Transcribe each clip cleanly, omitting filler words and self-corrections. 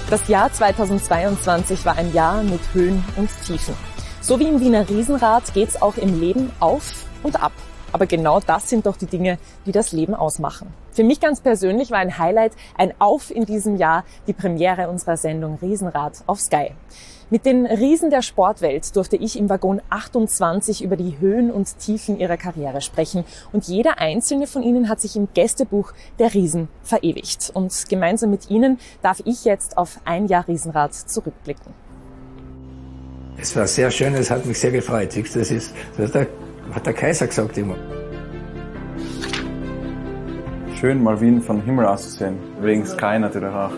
Das Jahr 2022 war ein Jahr mit Höhen und Tiefen. So wie im Wiener Riesenrad geht's auch im Leben auf und ab. Aber genau das sind doch die Dinge, die das Leben ausmachen. Für mich ganz persönlich war ein Highlight, ein Auf in diesem Jahr, die Premiere unserer Sendung Riesenrad auf Sky. Mit den Riesen der Sportwelt durfte ich im Waggon 28 über die Höhen und Tiefen ihrer Karriere sprechen. Und jeder einzelne von ihnen hat sich im Gästebuch der Riesen verewigt. Und gemeinsam mit ihnen darf ich jetzt auf ein Jahr Riesenrad zurückblicken. Es war sehr schön, es hat mich sehr gefreut. Das hat der Kaiser gesagt immer. Schön, mal Wien von Himmel aus zu sehen. Wegen Sky natürlich auch.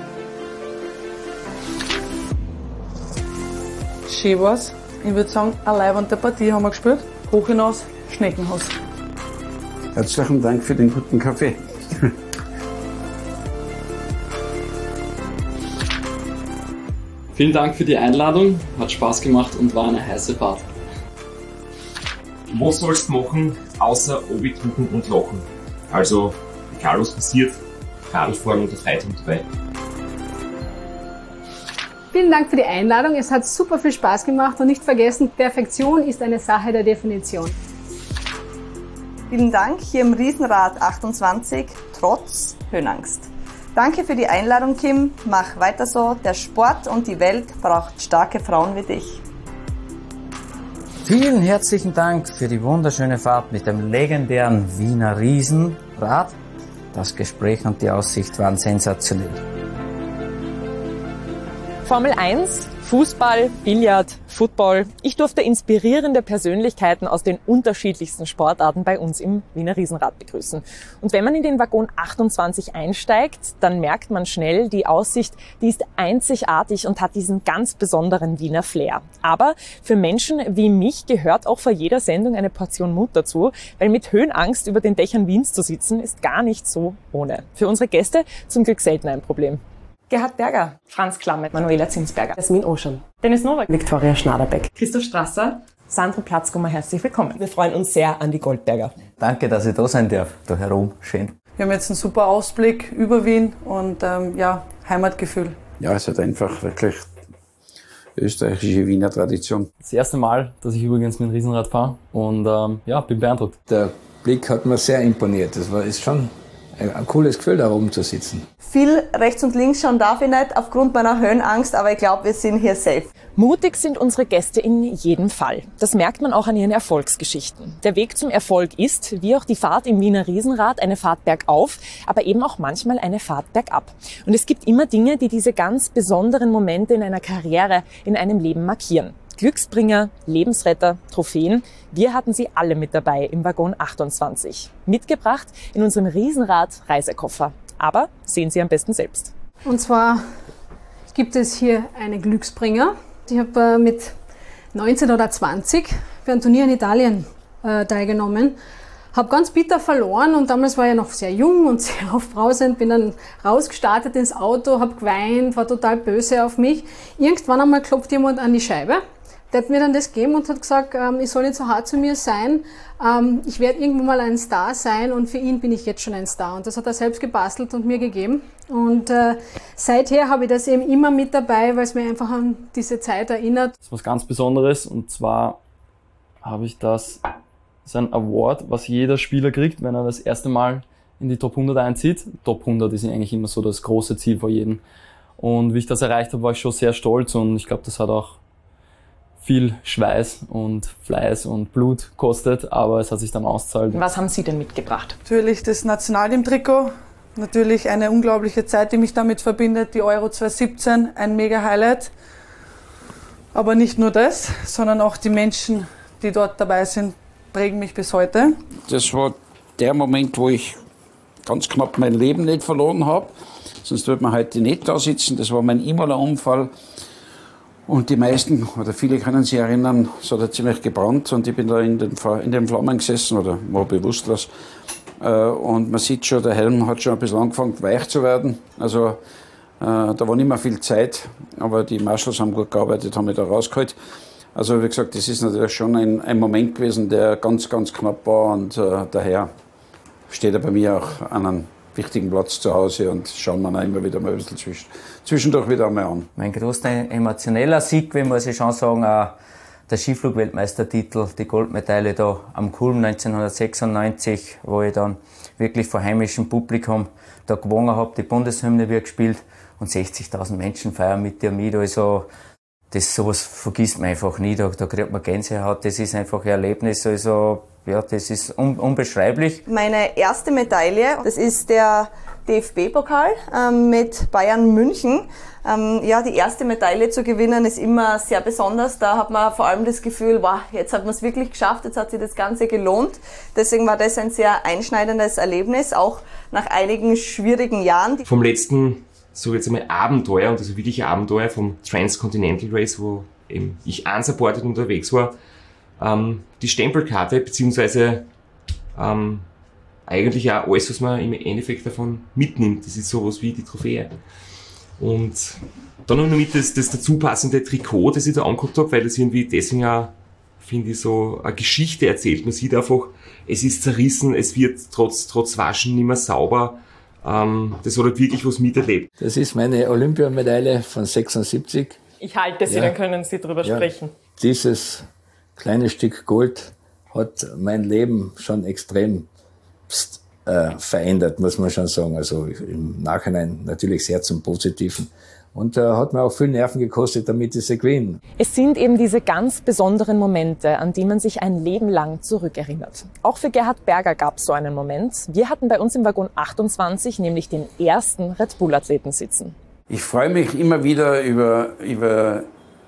Schön war's. Ich würde sagen, eine leibende Partie haben wir gespielt. Hoch hinaus, Schneckenhaus. Herzlichen Dank für den guten Kaffee. Vielen Dank für die Einladung, hat Spaß gemacht und war eine heiße Fahrt. Was sollst du machen, außer Obi-Tuchen und Lachen? Also, egal was passiert, Radfahren und Freitag dabei. Vielen Dank für die Einladung. Es hat super viel Spaß gemacht und nicht vergessen, Perfektion ist eine Sache der Definition. Vielen Dank hier im Riesenrad 28, trotz Höhenangst. Danke für die Einladung, Kim. Mach weiter so. Der Sport und die Welt braucht starke Frauen wie dich. Vielen herzlichen Dank für die wunderschöne Fahrt mit dem legendären Wiener Riesenrad. Das Gespräch und die Aussicht waren sensationell. Formel 1, Fußball, Billard, Football. Ich durfte inspirierende Persönlichkeiten aus den unterschiedlichsten Sportarten bei uns im Wiener Riesenrad begrüßen. Und wenn man in den Waggon 28 einsteigt, dann merkt man schnell, die Aussicht, die ist einzigartig und hat diesen ganz besonderen Wiener Flair. Aber für Menschen wie mich gehört auch vor jeder Sendung eine Portion Mut dazu, weil mit Höhenangst über den Dächern Wiens zu sitzen, ist gar nicht so ohne. Für unsere Gäste zum Glück selten ein Problem. Gerhard Berger, Franz Klammet, Manuela Zinsberger, Jasmin Oschan, Dennis Nowak, Viktoria Schnaderbeck, Christoph Strasser, Sandro Platzgummer, herzlich willkommen. Wir freuen uns sehr an die Goldberger. Danke, dass ich da sein darf, da herum. Schön. Wir haben jetzt einen super Ausblick über Wien und Heimatgefühl. Ja, es hat einfach wirklich österreichische Wiener Tradition. Das erste Mal, dass ich übrigens mit dem Riesenrad fahre und bin beeindruckt. Der Blick hat mir sehr imponiert. Ist schon ein cooles Gefühl, da oben zu sitzen. Viel rechts und links schauen darf ich nicht aufgrund meiner Höhenangst, aber ich glaube, wir sind hier safe. Mutig sind unsere Gäste in jedem Fall. Das merkt man auch an ihren Erfolgsgeschichten. Der Weg zum Erfolg ist, wie auch die Fahrt im Wiener Riesenrad, eine Fahrt bergauf, aber eben auch manchmal eine Fahrt bergab. Und es gibt immer Dinge, die diese ganz besonderen Momente in einer Karriere, in einem Leben markieren. Glücksbringer, Lebensretter, Trophäen. Wir hatten sie alle mit dabei im Waggon 28. Mitgebracht in unserem Riesenrad-Reisekoffer. Aber sehen Sie am besten selbst. Und zwar gibt es hier einen Glücksbringer. Ich habe mit 19 oder 20 für ein Turnier in Italien teilgenommen. Habe ganz bitter verloren und damals war ich noch sehr jung und sehr aufbrausend. Bin dann rausgestartet ins Auto, habe geweint, war total böse auf mich. Irgendwann einmal klopft jemand an die Scheibe. Der hat mir dann das gegeben und hat gesagt, ich soll nicht so hart zu mir sein. Ich werde irgendwann mal ein Star sein und für ihn bin ich jetzt schon ein Star. Und das hat er selbst gebastelt und mir gegeben. Und seither habe ich das eben immer mit dabei, weil es mir einfach an diese Zeit erinnert. Das ist was ganz Besonderes und zwar habe ich das ist ein Award, was jeder Spieler kriegt, wenn er das erste Mal in die Top 100 einzieht. Top 100 ist eigentlich immer so das große Ziel für jeden. Und wie ich das erreicht habe, war ich schon sehr stolz und ich glaube, das hat auch viel Schweiß und Fleiß und Blut kostet, aber es hat sich dann ausgezahlt. Was haben Sie denn mitgebracht? Natürlich das Nationalteam-Trikot, natürlich eine unglaubliche Zeit, die mich damit verbindet, die Euro 2017, ein mega Highlight. Aber nicht nur das, sondern auch die Menschen, die dort dabei sind, prägen mich bis heute. Das war der Moment, wo ich ganz knapp mein Leben nicht verloren habe. Sonst würde man heute nicht da sitzen. Das war mein Imola-Unfall. Und die meisten, oder viele können sich erinnern, es hat ziemlich gebrannt und ich bin da in den Flammen gesessen oder war bewusstlos. Und man sieht schon, der Helm hat schon ein bisschen angefangen weich zu werden. Also da war nicht mehr viel Zeit, aber die Marshals haben gut gearbeitet, haben mich da rausgeholt. Also wie gesagt, das ist natürlich schon ein Moment gewesen, der ganz, ganz knapp war und daher steht er bei mir auch an einem wichtigen Platz zu Hause und schauen wir auch immer wieder mal ein bisschen zwischendurch wieder einmal an. Mein größter emotioneller Sieg, muss ich schon sagen, der Skiflug-Weltmeistertitel, die Goldmedaille da am Kulm 1996, wo ich dann wirklich vor heimischem Publikum da gewonnen habe, die Bundeshymne wird gespielt und 60.000 Menschen feiern mit dir mit. Also sowas vergisst man einfach nie, da kriegt man Gänsehaut, das ist einfach ein Erlebnis, also ja, das ist unbeschreiblich. Meine erste Medaille, das ist der DFB-Pokal mit Bayern München. Ja, die erste Medaille zu gewinnen ist immer sehr besonders. Da hat man vor allem das Gefühl, wow, jetzt hat man es wirklich geschafft, jetzt hat sich das Ganze gelohnt. Deswegen war das ein sehr einschneidendes Erlebnis, auch nach einigen schwierigen Jahren. Vom letzten, so jetzt einmal Abenteuer, und das ist wirklich ein Abenteuer vom Transcontinental Race, wo eben ich unsupported unterwegs war, die Stempelkarte, beziehungsweise eigentlich auch alles, was man im Endeffekt davon mitnimmt. Das ist sowas wie die Trophäe. Und dann noch mit das dazu passende Trikot, das ich da angeguckt habe, weil das irgendwie deswegen auch, finde ich, so eine Geschichte erzählt. Man sieht einfach, es ist zerrissen, es wird trotz Waschen nicht mehr sauber. Das hat halt wirklich was miterlebt. Das ist meine Olympiamedaille von 76. Ich halte sie, dann können Sie drüber sprechen. Dieses kleine Stück Gold hat mein Leben schon extrem verändert, muss man schon sagen. Also im Nachhinein natürlich sehr zum Positiven. Und hat mir auch viel Nerven gekostet, damit ich sie gewinne. Es sind eben diese ganz besonderen Momente, an die man sich ein Leben lang zurückerinnert. Auch für Gerhard Berger gab es so einen Moment. Wir hatten bei uns im Waggon 28 nämlich den ersten Red Bull-Athleten sitzen. Ich freue mich immer wieder über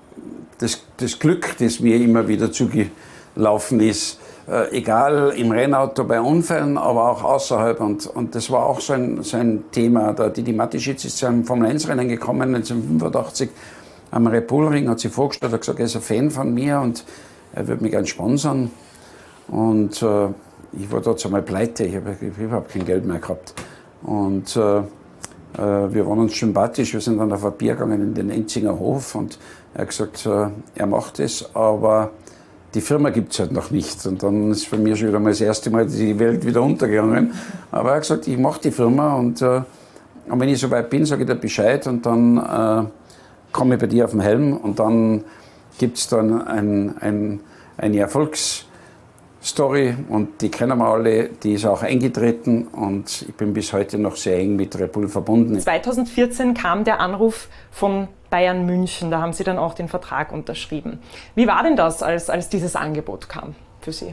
das Glück, das mir immer wieder zugelaufen ist. Egal im Rennauto bei Unfällen, aber auch außerhalb. Und das war auch so ein Thema. Der Didi Mateschitz ist zu einem Formel-1-Rennen gekommen, 1985, am Red Bull Ring, hat sich vorgestellt, hat gesagt, er ist ein Fan von mir und er würde mich gerne sponsern. Und ich war dort einmal pleite, ich habe überhaupt kein Geld mehr gehabt. Und wir waren uns sympathisch, wir sind dann auf ein Bier gegangen in den Enzinger Hof und er hat gesagt, er macht es, aber die Firma gibt es halt noch nicht. Und dann ist für mich schon wieder mal das erste Mal die Welt wieder untergegangen. Aber er hat gesagt, ich mache die Firma und wenn ich soweit bin, sage ich dir Bescheid und dann komme ich bei dir auf den Helm und dann gibt es dann eine Erfolgsstory und die kennen wir alle, die ist auch eingetreten und ich bin bis heute noch sehr eng mit Red Bull verbunden. 2014 kam der Anruf von Bayern München, da haben Sie dann auch den Vertrag unterschrieben. Wie war denn das, als dieses Angebot kam für Sie?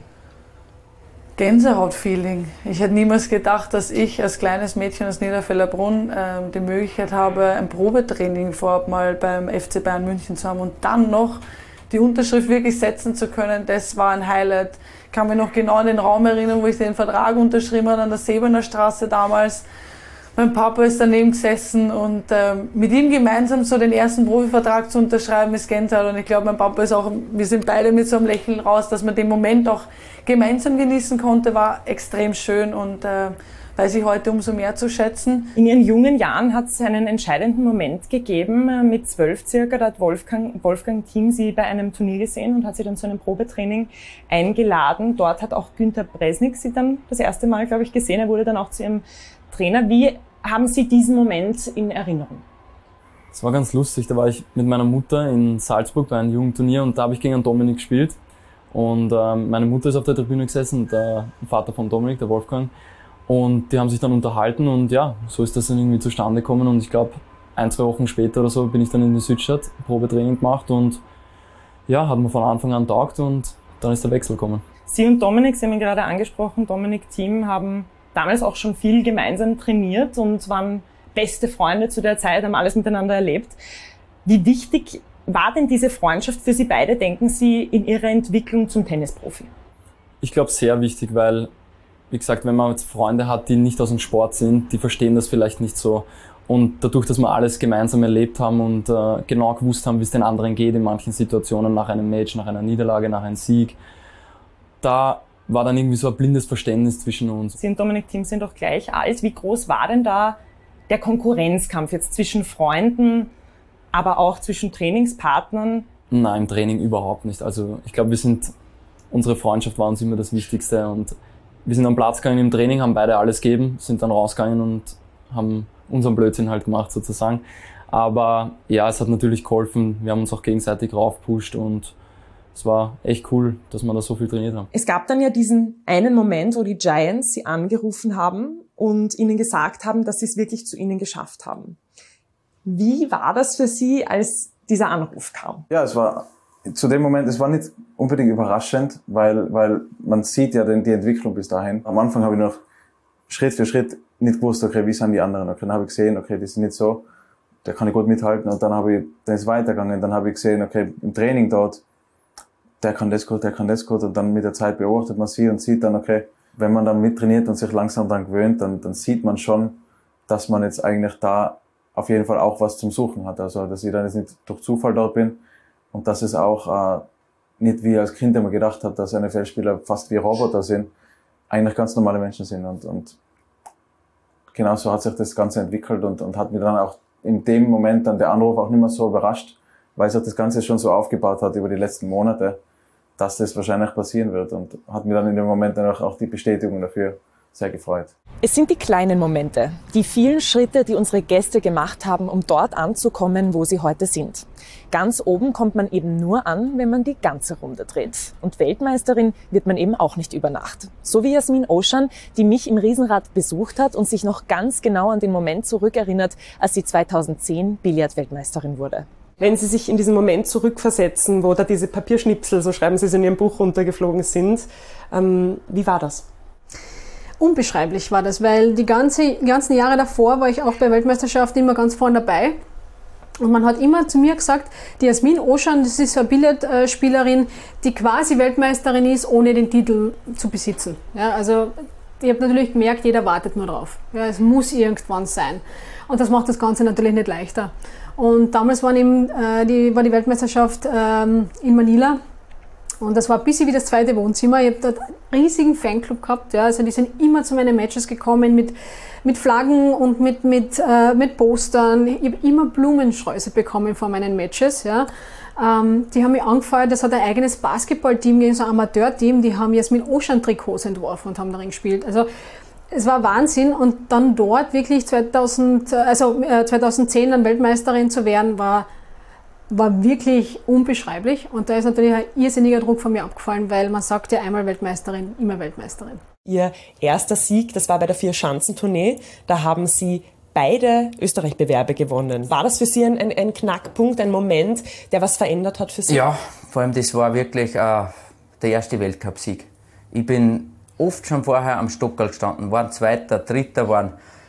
Gänsehaut-Feeling. Ich hätte niemals gedacht, dass ich als kleines Mädchen aus Niederfellerbrunn die Möglichkeit habe, ein Probetraining vorab mal beim FC Bayern München zu haben und dann noch die Unterschrift wirklich setzen zu können. Das war ein Highlight. Ich kann mich noch genau an den Raum erinnern, wo ich den Vertrag unterschrieben habe, an der Sebener Straße damals. Mein Papa ist daneben gesessen und mit ihm gemeinsam so den ersten Profivertrag zu unterschreiben, ist Gänsehaut. Und ich glaube, mein Papa ist auch, wir sind beide mit so einem Lächeln raus, dass man den Moment auch gemeinsam genießen konnte, war extrem schön und weiß ich heute umso mehr zu schätzen. In Ihren jungen Jahren hat es einen entscheidenden Moment gegeben. Mit 12 circa, da hat Wolfgang Thiem Sie bei einem Turnier gesehen und hat Sie dann zu einem Probetraining eingeladen. Dort hat auch Günter Bresnik Sie dann das erste Mal, glaube ich, gesehen. Er wurde dann auch zu Ihrem Trainer. Wie haben Sie diesen Moment in Erinnerung? Es war ganz lustig, da war ich mit meiner Mutter in Salzburg bei einem Jugendturnier und da habe ich gegen einen Dominik gespielt. Und meine Mutter ist auf der Tribüne gesessen, der Vater von Dominik, der Wolfgang. Und die haben sich dann unterhalten und ja, so ist das dann irgendwie zustande gekommen. Und ich glaube, 1-2 Wochen später oder so bin ich dann in die Südstadt, Probetraining gemacht und ja, hat mir von Anfang an taugt und dann ist der Wechsel gekommen. Sie und Dominik, Sie haben ihn gerade angesprochen, Dominik Thiem haben damals auch schon viel gemeinsam trainiert und waren beste Freunde zu der Zeit, haben alles miteinander erlebt. Wie wichtig war denn diese Freundschaft für Sie beide, denken Sie, in Ihrer Entwicklung zum Tennisprofi? Ich glaube, sehr wichtig, weil, wie gesagt, wenn man jetzt Freunde hat, die nicht aus dem Sport sind, die verstehen das vielleicht nicht so. Und dadurch, dass wir alles gemeinsam erlebt haben und genau gewusst haben, wie es den anderen geht in manchen Situationen, nach einem Match, nach einer Niederlage, nach einem Sieg, da war dann irgendwie so ein blindes Verständnis zwischen uns. Sie und Dominik Thiem sind doch gleich alt. Wie groß war denn da der Konkurrenzkampf jetzt zwischen Freunden, aber auch zwischen Trainingspartnern? Nein, im Training überhaupt nicht. Also ich glaube, unsere Freundschaft war uns immer das Wichtigste und wir sind am Platz gegangen im Training, haben beide alles gegeben, sind dann rausgegangen und haben unseren Blödsinn halt gemacht sozusagen. Aber ja, es hat natürlich geholfen. Wir haben uns auch gegenseitig raufgepusht und es war echt cool, dass wir da so viel trainiert haben. Es gab dann ja diesen einen Moment, wo die Giants sie angerufen haben und ihnen gesagt haben, dass sie es wirklich zu ihnen geschafft haben. Wie war das für Sie, als dieser Anruf kam? Ja, es war zu dem Moment, es war nicht unbedingt überraschend, weil man sieht ja die Entwicklung bis dahin. Am Anfang habe ich noch Schritt für Schritt nicht gewusst, okay, wie sind die anderen? Okay, dann habe ich gesehen, okay, die sind nicht so, da kann ich gut mithalten. Und dann ist es weitergegangen. Dann habe ich gesehen, okay, im Training dort, der kann das gut. Und dann mit der Zeit beobachtet man sie und sieht dann, okay, wenn man dann mittrainiert und sich langsam daran gewöhnt, dann sieht man schon, dass man jetzt eigentlich da auf jeden Fall auch was zum Suchen hat. Also, dass ich dann jetzt nicht durch Zufall dort bin und dass es auch nicht wie als Kind immer gedacht habe, dass NFL-Spieler fast wie Roboter sind, eigentlich ganz normale Menschen sind. Und genau so hat sich das Ganze entwickelt und hat mir dann auch in dem Moment dann der Anruf auch nicht mehr so überrascht, weil sich das Ganze schon so aufgebaut hat über die letzten Monate, dass das wahrscheinlich passieren wird, und hat mir dann in dem Moment dann auch die Bestätigung dafür sehr gefreut. Es sind die kleinen Momente, die vielen Schritte, die unsere Gäste gemacht haben, um dort anzukommen, wo sie heute sind. Ganz oben kommt man eben nur an, wenn man die ganze Runde dreht. Und Weltmeisterin wird man eben auch nicht über Nacht. So wie Jasmin Oschan, die mich im Riesenrad besucht hat und sich noch ganz genau an den Moment zurückerinnert, als sie 2010 Billardweltmeisterin wurde. Wenn Sie sich in diesen Moment zurückversetzen, wo da diese Papierschnipsel, so schreiben Sie es in Ihrem Buch, runtergeflogen sind, wie war das? Unbeschreiblich war das, weil die ganzen Jahre davor war ich auch bei Weltmeisterschaften immer ganz vorne dabei. Und man hat immer zu mir gesagt, die Jasmin Oschan, das ist eine Billardspielerin, die quasi Weltmeisterin ist, ohne den Titel zu besitzen. Ja, also ich habe natürlich gemerkt, jeder wartet nur drauf. Ja, es muss irgendwann sein. Und das macht das Ganze natürlich nicht leichter. Und damals war die Weltmeisterschaft in Manila. Und das war ein bisschen wie das zweite Wohnzimmer. Ich habe dort einen riesigen Fanclub gehabt. Ja. Also die sind immer zu meinen Matches gekommen mit Flaggen und mit Postern. Ich habe immer Blumensträuße bekommen vor meinen Matches. Ja. Die haben mich angefeuert. Das hat ein eigenes Basketballteam gegeben, so ein Amateurteam. Die haben Jasmin Oschan-Trikots entworfen und haben darin gespielt. Also es war Wahnsinn. Und dann dort wirklich 2010 dann Weltmeisterin zu werden, war wirklich unbeschreiblich, und da ist natürlich ein irrsinniger Druck von mir abgefallen, weil man sagt ja einmal Weltmeisterin, immer Weltmeisterin. Ihr erster Sieg, das war bei der Vier-Schanzentournee, da haben Sie beide Österreich-Bewerbe gewonnen. War das für Sie ein Knackpunkt, ein Moment, der was verändert hat für Sie? Ja, vor allem das war wirklich der erste Weltcupsieg. Ich bin oft schon vorher am Stockerl gestanden, waren Zweiter, Dritter, wir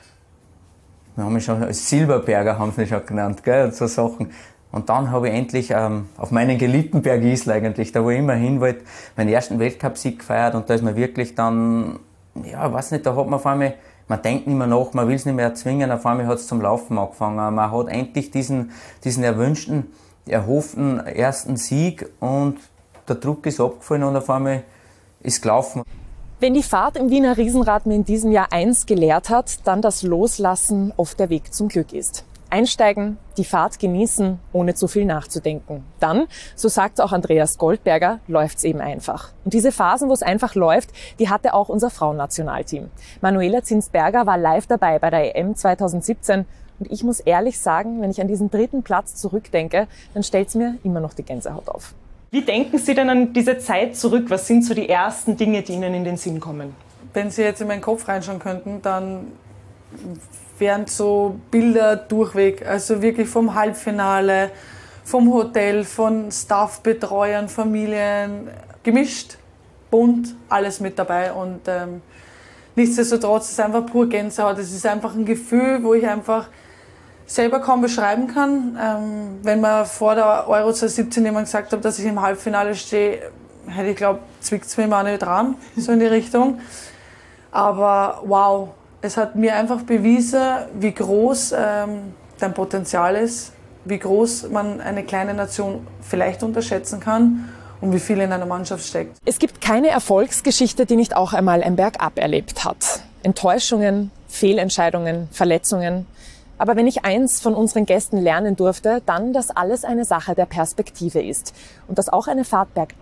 haben mich schon als Silberberger, haben sie mich schon genannt, gell, und so Sachen. Und dann habe ich endlich auf meinen geliebten Berg Isl eigentlich, da wo ich immer hin wollte, meinen ersten Weltcupsieg gefeiert, und da ist man wirklich dann, ja, weiß nicht, da hat man auf einmal, man denkt nicht mehr nach, man will es nicht mehr erzwingen, auf einmal hat es zum Laufen angefangen. Man hat endlich diesen erwünschten, erhofften ersten Sieg, und der Druck ist abgefallen und auf einmal ist gelaufen. Wenn die Fahrt im Wiener Riesenrad mir in diesem Jahr eins gelehrt hat, dann das Loslassen oft der Weg zum Glück ist. Einsteigen, die Fahrt genießen, ohne zu viel nachzudenken. Dann, so sagt auch Andreas Goldberger, läuft's eben einfach. Und diese Phasen, wo es einfach läuft, die hatte auch unser Frauennationalteam. Manuela Zinsberger war live dabei bei der EM 2017. Und ich muss ehrlich sagen, wenn ich an diesen 3. Platz zurückdenke, dann stellt's mir immer noch die Gänsehaut auf. Wie denken Sie denn an diese Zeit zurück? Was sind so die ersten Dinge, die Ihnen in den Sinn kommen? Wenn Sie jetzt in meinen Kopf reinschauen könnten, dann wären so Bilder durchweg, also wirklich vom Halbfinale, vom Hotel, von Staffbetreuern, Familien, gemischt, bunt, alles mit dabei, und nichtsdestotrotz ist es einfach pur Gänsehaut. Es ist einfach ein Gefühl, wo ich einfach selber kaum beschreiben kann. Wenn man vor der Euro 2017 jemand gesagt hat, dass ich im Halbfinale stehe, hätte ich glaubt, zwickt es mir mal nicht dran, so in die Richtung. Aber wow, es hat mir einfach bewiesen, wie groß dein Potenzial ist, wie groß man eine kleine Nation vielleicht unterschätzen kann und wie viel in einer Mannschaft steckt. Es gibt keine Erfolgsgeschichte, die nicht auch einmal ein Bergab erlebt hat. Enttäuschungen, Fehlentscheidungen, Verletzungen. Aber wenn ich eins von unseren Gästen lernen durfte, dann, dass alles eine Sache der Perspektive ist und dass auch eine Fahrt bergab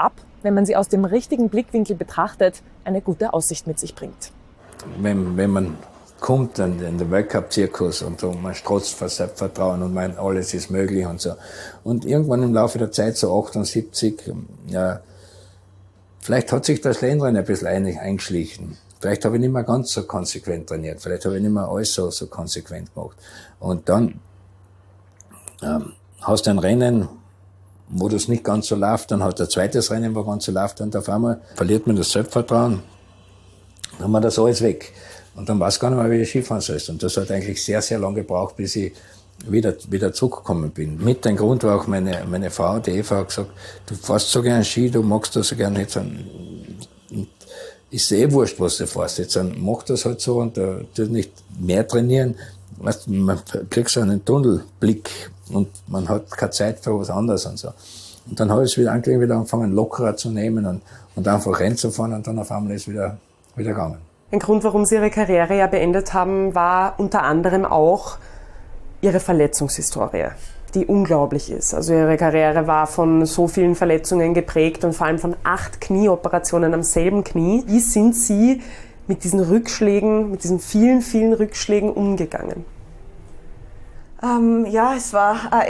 wenn man sie aus dem richtigen Blickwinkel betrachtet, eine gute Aussicht mit sich bringt. Wenn man kommt in den Weltcup-Zirkus und so, man strotzt vor Selbstvertrauen und meint, alles ist möglich und so. Und irgendwann im Laufe der Zeit, so 78, ja, vielleicht hat sich das Schlendrennen ein bisschen eingeschlichen. Vielleicht habe ich nicht mehr ganz so konsequent trainiert. Vielleicht habe ich nicht mehr alles so konsequent gemacht. Und dann hast du ein Rennen, wo das nicht ganz so läuft, dann hat du ein zweites Rennen, wo ganz so läuft, und auf einmal verliert man das Selbstvertrauen, dann hat man das alles weg. Und dann weiß gar nicht mehr, wie ich Skifahren soll. Und das hat eigentlich sehr, sehr lange gebraucht, bis ich wieder zurückgekommen bin. Mit dem Grund war auch meine Frau, die Eva, hat gesagt, du fährst so gern Ski, du magst das so gern nicht. Ist eh wurscht, was du fährst. Jetzt mach das halt so und du nicht mehr trainieren. Weißt, man kriegt so einen Tunnelblick und man hat keine Zeit für was anderes und so. Und dann habe ich es wieder angefangen, lockerer zu nehmen und einfach Rennen zu fahren, und dann auf einmal ist es wieder gegangen. Ein Grund, warum Sie Ihre Karriere ja beendet haben, war unter anderem auch Ihre Verletzungshistorie, die unglaublich ist. Also Ihre Karriere war von so vielen Verletzungen geprägt und vor allem von 8 Knieoperationen am selben Knie. Wie sind Sie mit diesen Rückschlägen, mit diesen vielen, vielen Rückschlägen umgegangen? Ja, es war eine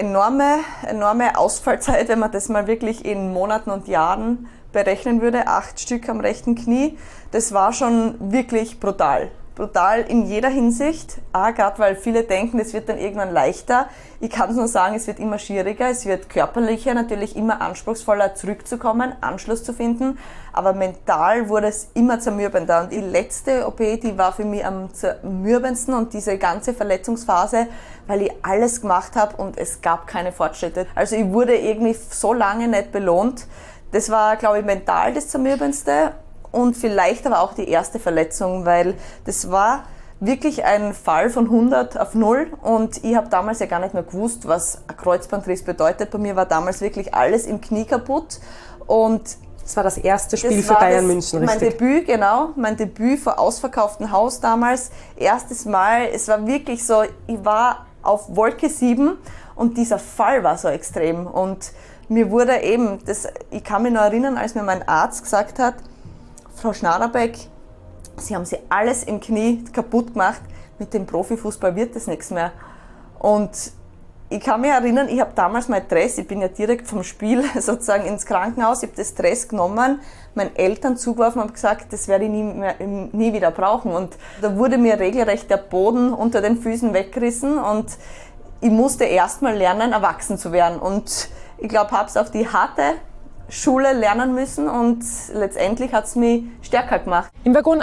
enorme Ausfallzeit, wenn man das mal wirklich in Monaten und Jahren berechnen würde. 8 Stück am rechten Knie. Das war schon wirklich brutal. Brutal in jeder Hinsicht. Gerade weil viele denken, es wird dann irgendwann leichter. Ich kann es nur sagen, es wird immer schwieriger. Es wird körperlicher, natürlich immer anspruchsvoller zurückzukommen, Anschluss zu finden. Aber mental wurde es immer zermürbender. Und die letzte OP, die war für mich am zermürbendsten, und diese ganze Verletzungsphase, weil ich alles gemacht habe und es gab keine Fortschritte. Also ich wurde irgendwie so lange nicht belohnt. Das war, glaube ich, mental das Zermürbendste. Und vielleicht aber auch die erste Verletzung, weil das war wirklich ein Fall von 100 auf 0, und ich habe damals ja gar nicht mehr gewusst, was ein Kreuzbandriss bedeutet. Bei mir war damals wirklich alles im Knie kaputt, und das war das erste Spiel für Bayern München, richtig? Mein Debüt vor ausverkauftem Haus damals, erstes Mal. Es war wirklich so, ich war auf Wolke 7 und dieser Fall war so extrem, und mir wurde eben, ich kann mich noch erinnern, als mir mein Arzt gesagt hat, Frau Schnaderbeck, Sie haben sich alles im Knie kaputt gemacht, mit dem Profifußball wird das nichts mehr. Und ich kann mich erinnern, ich habe damals mein Dress, ich bin ja direkt vom Spiel sozusagen ins Krankenhaus, ich habe das Dress genommen, meinen Eltern zugeworfen und habe gesagt, das werde ich nie wieder brauchen. Und da wurde mir regelrecht der Boden unter den Füßen weggerissen, und ich musste erstmal lernen, erwachsen zu werden. Und ich glaube, habe es auf die harte Schule lernen müssen, und letztendlich hat es mich stärker gemacht. Im Waggon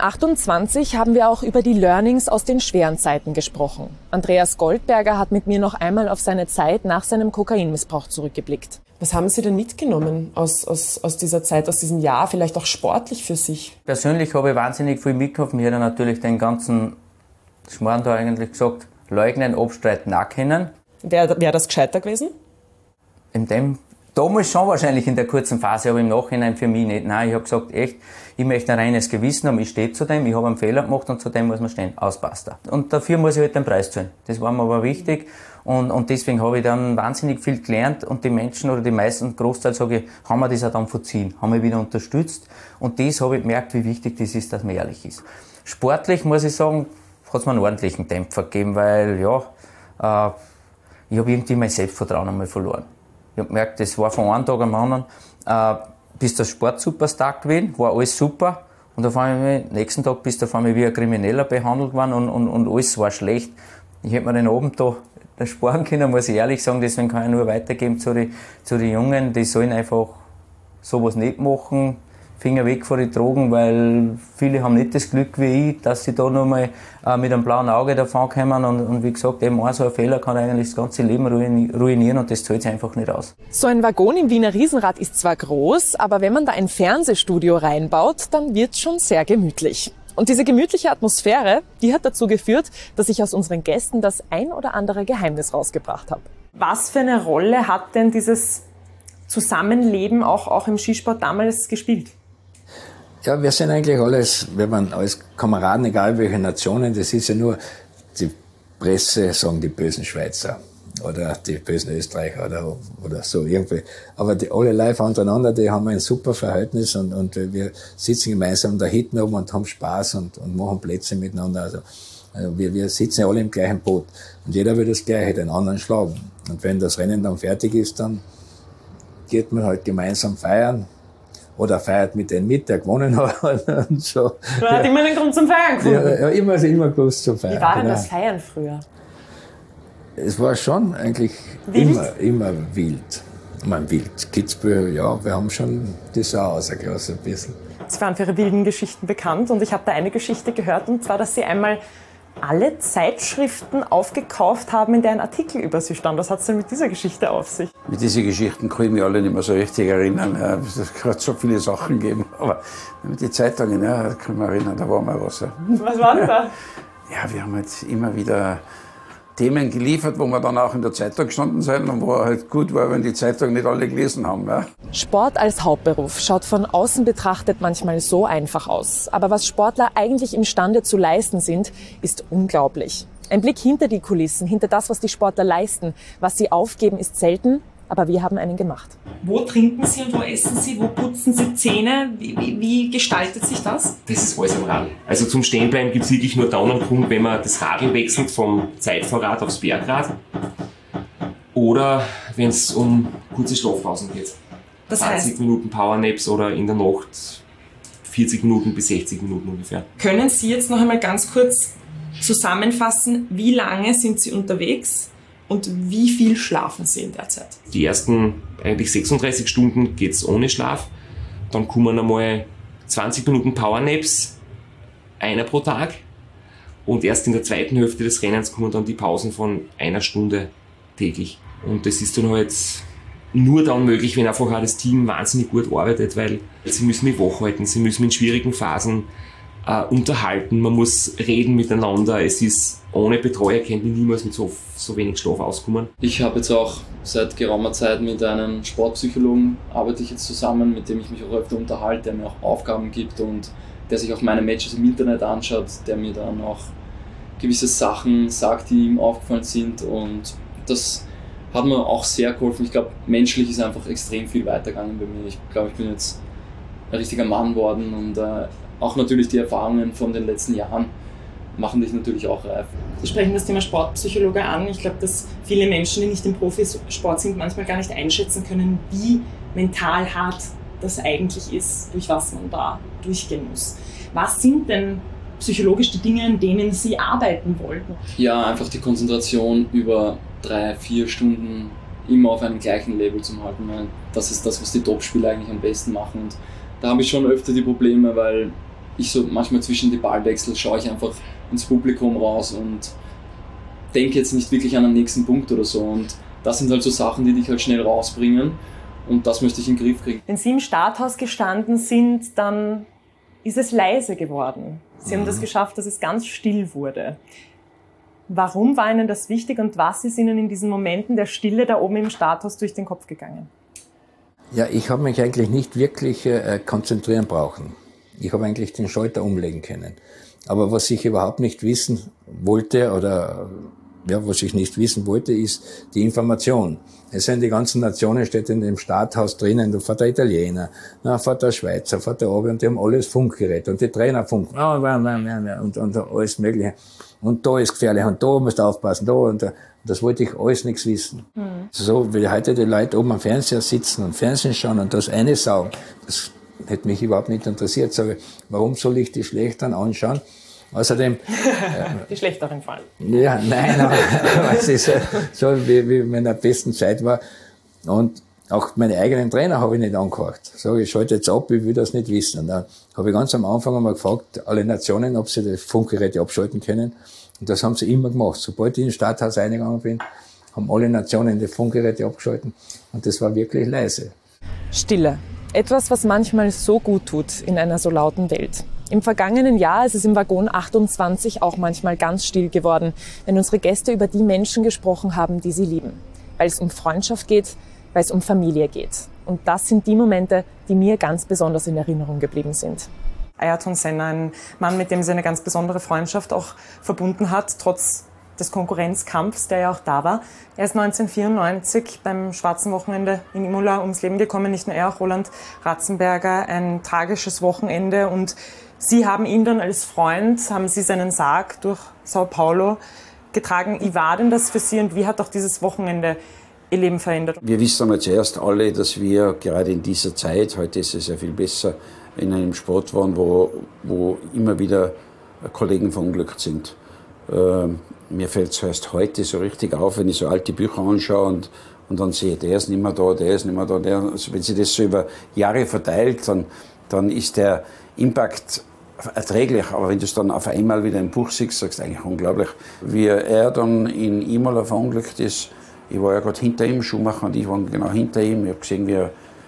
28 haben wir auch über die Learnings aus den schweren Zeiten gesprochen. Andreas Goldberger hat mit mir noch einmal auf seine Zeit nach seinem Kokainmissbrauch zurückgeblickt. Was haben Sie denn mitgenommen aus dieser Zeit, aus diesem Jahr, vielleicht auch sportlich für sich? Persönlich habe ich wahnsinnig viel mitgehabt. Mir hat natürlich den ganzen Schmarrn da eigentlich gesagt, leugnen, abstreiten, anerkennen. Wäre das gescheiter gewesen? Damals schon wahrscheinlich in der kurzen Phase, aber im Nachhinein für mich nicht. Nein, ich habe gesagt, echt, ich möchte ein reines Gewissen haben, ich stehe zu dem, ich habe einen Fehler gemacht und zu dem muss man stehen. Auspasst. Und dafür muss ich halt den Preis zahlen. Das war mir aber wichtig, und deswegen habe ich dann wahnsinnig viel gelernt, und die Menschen oder die meisten, Großteil sage ich, haben mir das auch dann verziehen, haben mich wieder unterstützt, und das habe ich gemerkt, wie wichtig das ist, dass man ehrlich ist. Sportlich muss ich sagen, hat es mir einen ordentlichen Dämpfer gegeben, weil ich habe irgendwie mein Selbstvertrauen einmal verloren. Ich habe gemerkt, das war von einem Tag am anderen, bist du Sportsuperstar gewesen, war alles super, und auf einmal, nächsten Tag bist du auf einmal wie ein Krimineller behandelt worden, und alles war schlecht. Ich hätte mir den Abend da sparen können, muss ich ehrlich sagen, deswegen kann ich nur weitergeben zu den Jungen, die sollen einfach sowas nicht machen, Finger weg von den Drogen, weil viele haben nicht das Glück wie ich, dass sie da nochmal mit einem blauen Auge davon kommen, und wie gesagt, eben so ein Fehler kann eigentlich das ganze Leben ruinieren, und das zahlt sich einfach nicht aus. So ein Waggon im Wiener Riesenrad ist zwar groß, aber wenn man da ein Fernsehstudio reinbaut, dann wird's schon sehr gemütlich. Und diese gemütliche Atmosphäre, die hat dazu geführt, dass ich aus unseren Gästen das ein oder andere Geheimnis rausgebracht habe. Was für eine Rolle hat denn dieses Zusammenleben auch im Skisport damals gespielt? Ja, wir sind eigentlich alles, wenn man als Kameraden, egal welche Nationen, das ist ja nur, die Presse sagen die bösen Schweizer. oder die bösen Österreicher oder so irgendwie. Aber die alle live untereinander, die haben ein super Verhältnis und wir sitzen gemeinsam da hinten oben und haben Spaß und machen Plätze miteinander. Also wir sitzen ja alle im gleichen Boot und jeder will das Gleiche, den anderen schlagen. Und wenn das Rennen dann fertig ist, dann geht man halt gemeinsam feiern. Oder feiert mit denen mit, der gewonnen hat und so. Man hat immer einen Grund zum Feiern gefunden. Ja, immer Grund zum Feiern. Wie war denn das Feiern früher? Es war schon eigentlich immer wild. Ich meine, wild. Kitzbühel, ja, wir haben schon die Sau rausgelassen ein bisschen. Sie waren für Ihre wilden Geschichten bekannt und ich habe da eine Geschichte gehört, und zwar, dass Sie einmal alle Zeitschriften aufgekauft haben, in deren Artikel über Sie stand. Was hat es denn mit dieser Geschichte auf sich? Mit diesen Geschichten kann ich mich alle nicht mehr so richtig erinnern. Es hat so viele Sachen gegeben. Aber mit den Zeitungen, ja, da kann ich mich erinnern, da war mal was. Ja. Was war denn da? Ja, wir haben jetzt immer wieder Themen geliefert, wo wir dann auch in der Zeitung gestanden sind und wo halt gut war, wenn die Zeitung nicht alle gelesen haben. Ja. Sport als Hauptberuf schaut von außen betrachtet manchmal so einfach aus. Aber was Sportler eigentlich imstande zu leisten sind, ist unglaublich. Ein Blick hinter die Kulissen, hinter das, was die Sportler leisten, was sie aufgeben, ist selten. Aber wir haben einen gemacht. Wo trinken Sie und wo essen Sie? Wo putzen Sie Zähne? Wie gestaltet sich das? Das ist alles am Radl. Also zum Stehenbleiben gibt es wirklich nur dann einen Grund, wenn man das Radl wechselt vom Zeitfahrrad aufs Bergrad. Oder wenn es um kurze Schlafpausen geht. Das 20 heißt, Minuten Powernaps oder in der Nacht 40 Minuten bis 60 Minuten ungefähr. können Sie jetzt noch einmal ganz kurz zusammenfassen, wie lange sind Sie unterwegs? Und wie viel schlafen Sie in der Zeit? Die ersten eigentlich 36 Stunden geht's ohne Schlaf. Dann kommen einmal 20 Minuten Powernaps, einer pro Tag. Und erst in der zweiten Hälfte des Rennens kommen dann die Pausen von 1 Stunde täglich. Und das ist dann halt nur dann möglich, wenn einfach auch das Team wahnsinnig gut arbeitet, weil sie müssen mich wach halten, sie müssen in schwierigen Phasen unterhalten, man muss reden miteinander. Es ist ohne Betreuer, könnte ich niemals mit so wenig Schlaf auskommen. Ich habe jetzt auch seit geraumer Zeit mit einem Sportpsychologen, arbeite ich jetzt zusammen, mit dem ich mich auch öfter unterhalte, der mir auch Aufgaben gibt und der sich auch meine Matches im Internet anschaut, der mir dann auch gewisse Sachen sagt, die ihm aufgefallen sind, und das hat mir auch sehr geholfen. Ich glaube, menschlich ist einfach extrem viel weitergegangen bei mir. Ich glaube, ich bin jetzt ein richtiger Mann geworden, und auch natürlich die Erfahrungen von den letzten Jahren machen dich natürlich auch reif. Sie sprechen das Thema Sportpsychologe an. Ich glaube, dass viele Menschen, die nicht im Profisport sind, manchmal gar nicht einschätzen können, wie mental hart das eigentlich ist, durch was man da durchgehen muss. Was sind denn psychologisch die Dinge, an denen Sie arbeiten wollten? Ja, einfach die Konzentration über 3-4 Stunden immer auf einem gleichen Level zu halten. Das ist das, was die Topspieler eigentlich am besten machen. Und da habe ich schon öfter die Probleme, weil ich so manchmal zwischen die Ballwechsel schaue ich einfach ins Publikum raus und denke jetzt nicht wirklich an den nächsten Punkt oder so. Und das sind halt so Sachen, die dich halt schnell rausbringen, und das möchte ich in den Griff kriegen. Wenn Sie im Starthaus gestanden sind, dann ist es leise geworden. Sie haben das geschafft, dass es ganz still wurde. Warum war Ihnen das wichtig und was ist Ihnen in diesen Momenten der Stille da oben im Starthaus durch den Kopf gegangen? Ja, ich habe mich eigentlich nicht wirklich konzentrieren brauchen. Ich habe eigentlich den Schalter umlegen können. Aber was ich überhaupt nicht wissen wollte, oder ja, was ich nicht wissen wollte, ist die Information. Es sind die ganzen Nationen, steht in dem Starthaus drinnen, da fährt der Italiener, dann fährt der Schweizer, fährt der Abi, und die haben alles Funkgerät und die Trainer funken und alles Mögliche. Und da ist gefährlich und da musst du aufpassen, da und da. Das wollte ich alles nichts wissen. So wie heute die Leute oben am Fernseher sitzen und Fernsehen schauen und das eine saugen, das hätte mich überhaupt nicht interessiert. Sage, warum soll ich die Schlechteren anschauen? Außerdem... die Schlechteren fallen. Ja, nein, aber es ist so, wie in meiner besten Zeit war. Und auch meine eigenen Trainer habe ich nicht angehört. Sage, ich schalte jetzt ab, ich will das nicht wissen. Und dann habe ich ganz am Anfang einmal gefragt, alle Nationen, ob sie die Funkgeräte abschalten können. Und das haben sie immer gemacht. Sobald ich ins Starthaus reingegangen bin, haben alle Nationen die Funkgeräte abgeschalten. Und das war wirklich leise. Stille. Etwas, was manchmal so gut tut in einer so lauten Welt. Im vergangenen Jahr ist es im Waggon 28 auch manchmal ganz still geworden, wenn unsere Gäste über die Menschen gesprochen haben, die sie lieben. Weil es um Freundschaft geht, weil es um Familie geht. Und das sind die Momente, die mir ganz besonders in Erinnerung geblieben sind. Ayrton Senna, ein Mann, mit dem sie eine ganz besondere Freundschaft auch verbunden hat, trotz des Konkurrenzkampfs, der ja auch da war. Er ist 1994 beim Schwarzen Wochenende in Imola ums Leben gekommen, nicht nur er, auch Roland Ratzenberger. Ein tragisches Wochenende und Sie haben ihn dann als Freund, haben Sie seinen Sarg durch Sao Paulo getragen. Wie war denn das für Sie und wie hat auch dieses Wochenende Ihr Leben verändert? Wir wissen einmal zuerst alle, dass wir gerade in dieser Zeit, heute ist es ja viel besser, in einem Sport waren, wo immer wieder Kollegen verunglückt sind. Mir fällt es erst heute so richtig auf, wenn ich so alte Bücher anschaue und dann sehe, der ist nicht mehr da, der ist nicht mehr da. Also wenn sich das so über Jahre verteilt, dann ist der Impact erträglich. Aber wenn du es dann auf einmal wieder im Buch siehst, sagst du eigentlich unglaublich. Wie er dann in Imola verunglückt ist, ich war ja gerade hinter ihm, Schumacher und ich waren genau hinter ihm. Ich habe gesehen, wie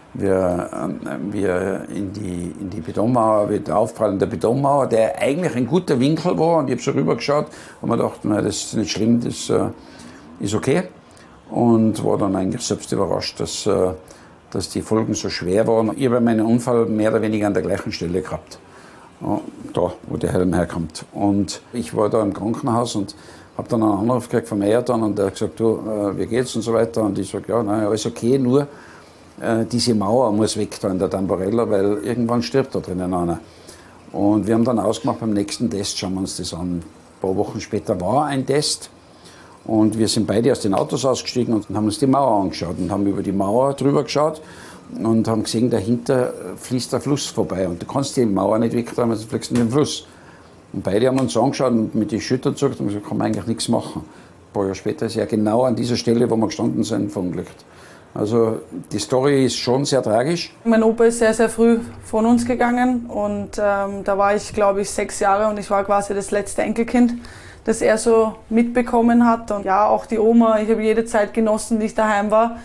er in die Betonmauer, wie der Aufprall in der Betonmauer, der eigentlich ein guter Winkel war, und ich habe so rübergeschaut und mir gedacht, nein, das ist nicht schlimm, das ist okay. Und war dann eigentlich selbst überrascht, dass die Folgen so schwer waren. Ich habe meinen Unfall mehr oder weniger an der gleichen Stelle gehabt, da, wo der Helm herkommt. Und ich war da im Krankenhaus und habe dann einen Anruf gekriegt vom Ayrton und der hat gesagt, du, wie geht's und so weiter. Und ich sage, ja, nein, alles okay, nur diese Mauer muss weg da in der Tamborella, weil irgendwann stirbt da drinnen einer. Und wir haben dann ausgemacht, beim nächsten Test schauen wir uns das an. Ein paar Wochen später war ein Test und wir sind beide aus den Autos ausgestiegen und haben uns die Mauer angeschaut und haben über die Mauer drüber geschaut und haben gesehen, dahinter fließt der Fluss vorbei und du kannst die Mauer nicht wegtragen, also fliegst in den Fluss. Und beide haben uns angeschaut und mit den Schultern zuckt und gesagt, kann man eigentlich nichts machen. Ein paar Jahre später ist er genau an dieser Stelle, wo wir gestanden sind, verunglückt. Also die Story ist schon sehr tragisch. Mein Opa ist sehr, sehr früh von uns gegangen und da war ich, glaube ich, 6 Jahre und ich war quasi das letzte Enkelkind, das er so mitbekommen hat. Und ja, auch die Oma, ich habe jede Zeit genossen, die ich daheim war.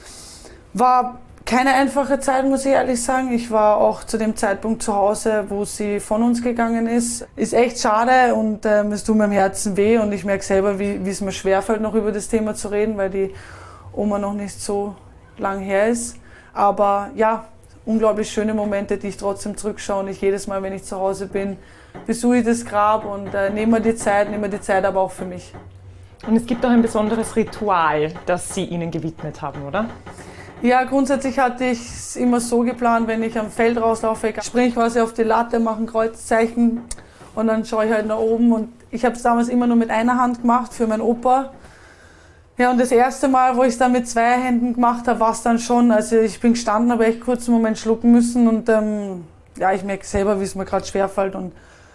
War keine einfache Zeit, muss ich ehrlich sagen. Ich war auch zu dem Zeitpunkt zu Hause, wo sie von uns gegangen ist. Ist echt schade und es tut mir im Herzen weh und ich merke selber, wie es mir schwerfällt, noch über das Thema zu reden, weil die Oma noch nicht so lang her ist. Aber ja, unglaublich schöne Momente, die ich trotzdem zurückschaue. Und ich jedes Mal, wenn ich zu Hause bin, besuche ich das Grab und nehme mir die Zeit aber auch für mich. Und es gibt auch ein besonderes Ritual, das Sie ihnen gewidmet haben, oder? Ja, grundsätzlich hatte ich es immer so geplant, wenn ich am Feld rauslaufe, springe ich quasi auf die Latte, mache ein Kreuzzeichen und dann schaue ich halt nach oben. Und ich habe es damals immer nur mit einer Hand gemacht für meinen Opa. Ja, und das erste Mal, wo ich es dann mit 2 Händen gemacht habe, war es dann schon. Also ich bin gestanden, habe echt kurz einen Moment schlucken müssen und ja, ich merke selber, wie es mir gerade schwerfällt und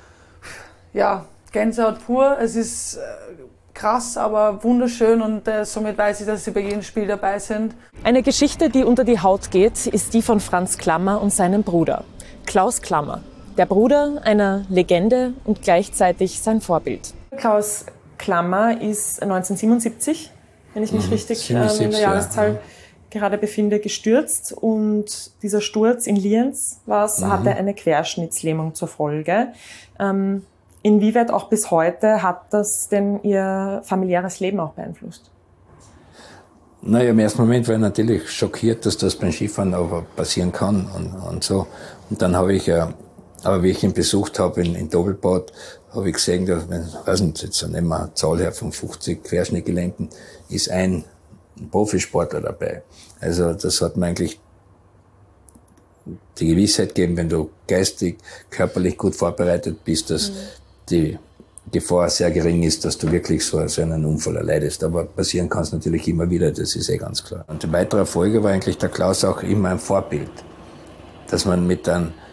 ja, Gänsehaut pur. Es ist krass, aber wunderschön und somit weiß ich, dass sie bei jedem Spiel dabei sind. Eine Geschichte, die unter die Haut geht, ist die von Franz Klammer und seinem Bruder, Klaus Klammer. Der Bruder einer Legende und gleichzeitig sein Vorbild. Klaus Klammer ist 1977, wenn ich mich richtig in der Jahreszahl gerade befinde, gestürzt. Und dieser Sturz in Lienz hatte eine Querschnittslähmung zur Folge. Inwieweit auch bis heute hat das denn Ihr familiäres Leben auch beeinflusst? Naja, im ersten Moment war ich natürlich schockiert, dass das beim Skifahren aber passieren kann und so. Und dann habe ich, aber wie ich ihn besucht habe in Doppelbad, habe ich gesehen, dass, weiß nicht, jetzt nehmen wir eine Zahl her von 50 Querschnittgelähmten, ist ein Profisportler dabei. Also das hat mir eigentlich die Gewissheit gegeben, wenn du geistig, körperlich gut vorbereitet bist, dass die Gefahr sehr gering ist, dass du wirklich so einen Unfall erleidest. Aber passieren kann es natürlich immer wieder, das ist ganz klar. Und die weitere Folge war eigentlich der Klaus auch immer ein Vorbild, dass man mit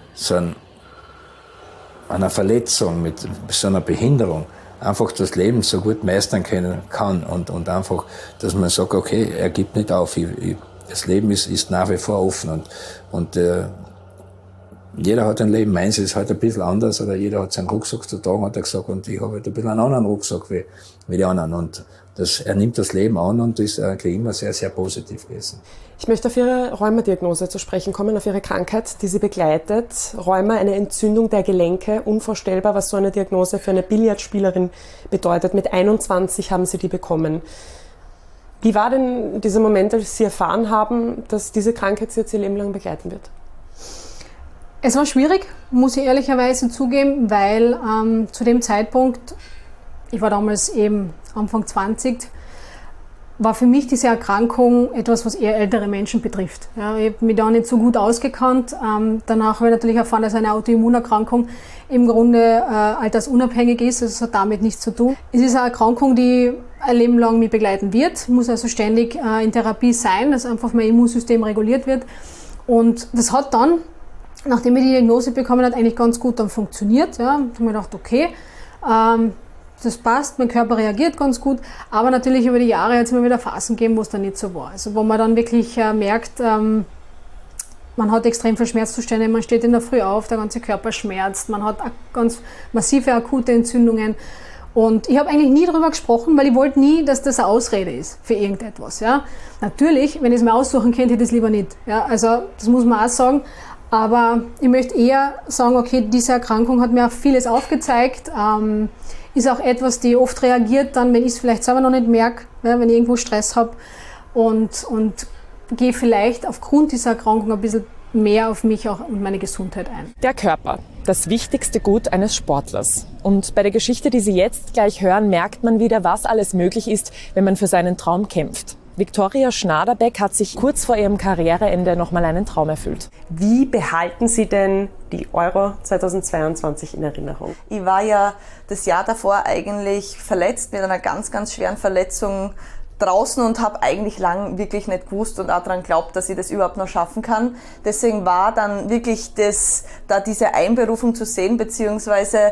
einer Verletzung, mit so einer Behinderung einfach das Leben so gut meistern können kann und einfach, dass man sagt, okay, er gibt nicht auf, das Leben ist nach wie vor offen und jeder hat ein Leben, meins ist halt ein bisschen anders, oder jeder hat seinen Rucksack zu tragen, hat er gesagt, und ich habe halt ein bisschen einen anderen Rucksack wie die anderen. Und er nimmt das Leben an und ist eigentlich immer sehr, sehr positiv gewesen. Ich möchte auf Ihre Rheumadiagnose zu sprechen kommen, auf Ihre Krankheit, die Sie begleitet. Rheuma, eine Entzündung der Gelenke, unvorstellbar, was so eine Diagnose für eine Billardspielerin bedeutet. Mit 21 haben Sie die bekommen. Wie war denn dieser Moment, als Sie erfahren haben, dass diese Krankheit Sie jetzt Ihr Leben lang begleiten wird? Es war schwierig, muss ich ehrlicherweise zugeben, weil zu dem Zeitpunkt, ich war damals eben Anfang 20, war für mich diese Erkrankung etwas, was eher ältere Menschen betrifft. Ja, ich habe mich da nicht so gut ausgekannt. Danach habe ich natürlich erfahren, dass eine Autoimmunerkrankung im Grunde altersunabhängig ist. Also es hat damit nichts zu tun. Es ist eine Erkrankung, die ein Leben lang mich begleiten wird. Muss also ständig in Therapie sein, dass einfach mein Immunsystem reguliert wird. Und das hat dann, nachdem ich die Diagnose bekommen habe, eigentlich ganz gut dann funktioniert. Ja, habe ich mir gedacht, okay, das passt, mein Körper reagiert ganz gut, aber natürlich über die Jahre hat es immer wieder Phasen gegeben, wo es dann nicht so war. Also wo man dann wirklich merkt, man hat extrem viel Schmerzzustände, man steht in der Früh auf, der ganze Körper schmerzt, man hat ganz massive akute Entzündungen. Und ich habe eigentlich nie darüber gesprochen, weil ich wollte nie, dass das eine Ausrede ist für irgendetwas. Ja. Natürlich, wenn ich es mir aussuchen könnte, hätte ich das lieber nicht. Ja. Also das muss man auch sagen. Aber ich möchte eher sagen, okay, diese Erkrankung hat mir auch vieles aufgezeigt. Ist auch etwas, die oft reagiert dann, wenn ich es vielleicht selber noch nicht merke, ja, wenn ich irgendwo Stress habe und gehe vielleicht aufgrund dieser Erkrankung ein bisschen mehr auf mich auch und meine Gesundheit ein. Der Körper, das wichtigste Gut eines Sportlers. Und bei der Geschichte, die Sie jetzt gleich hören, merkt man wieder, was alles möglich ist, wenn man für seinen Traum kämpft. Viktoria Schnaderbeck hat sich kurz vor ihrem Karriereende nochmal einen Traum erfüllt. Wie behalten Sie denn die Euro 2022 in Erinnerung? Ich war ja das Jahr davor eigentlich verletzt mit einer ganz, ganz schweren Verletzung draußen und habe eigentlich lang wirklich nicht gewusst und auch daran geglaubt, dass ich das überhaupt noch schaffen kann. Deswegen war dann wirklich da diese Einberufung zu sehen, beziehungsweise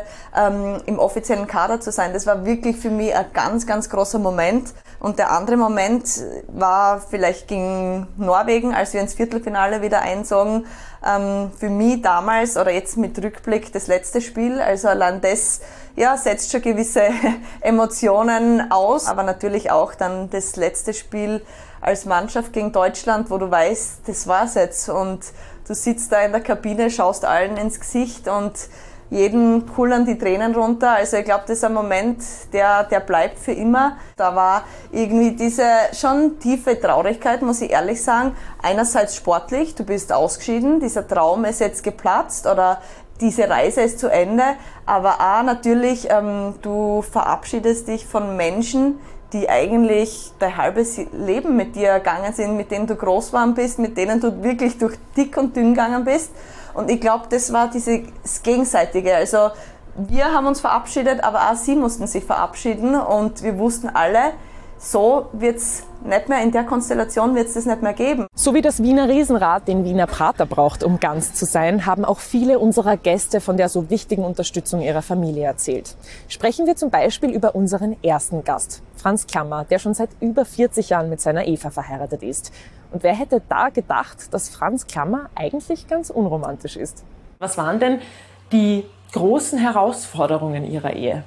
im offiziellen Kader zu sein, das war wirklich für mich ein ganz, ganz großer Moment. Und der andere Moment war vielleicht gegen Norwegen, als wir ins Viertelfinale wieder einzogen. Für mich damals oder jetzt mit Rückblick das letzte Spiel. Also allein das setzt schon gewisse Emotionen aus. Aber natürlich auch dann das letzte Spiel als Mannschaft gegen Deutschland, wo du weißt, das war's jetzt. Und du sitzt da in der Kabine, schaust allen ins Gesicht und jeden kullern die Tränen runter. Also ich glaube, das ist ein Moment, der bleibt für immer. Da war irgendwie diese schon tiefe Traurigkeit, muss ich ehrlich sagen. Einerseits sportlich, du bist ausgeschieden, dieser Traum ist jetzt geplatzt oder diese Reise ist zu Ende. Aber auch natürlich, du verabschiedest dich von Menschen, die eigentlich dein halbes Leben mit dir gegangen sind, mit denen du groß geworden bist, mit denen du wirklich durch dick und dünn gegangen bist. Und ich glaube, das war dieses Gegenseitige. Also wir haben uns verabschiedet, aber auch sie mussten sich verabschieden. Und wir wussten alle, so wird's nicht mehr, in der Konstellation wird es das nicht mehr geben. So wie das Wiener Riesenrad den Wiener Prater braucht, um ganz zu sein, haben auch viele unserer Gäste von der so wichtigen Unterstützung ihrer Familie erzählt. Sprechen wir zum Beispiel über unseren ersten Gast, Franz Klammer, der schon seit über 40 Jahren mit seiner Eva verheiratet ist. Und wer hätte da gedacht, dass Franz Klammer eigentlich ganz unromantisch ist? Was waren denn die großen Herausforderungen Ihrer Ehe?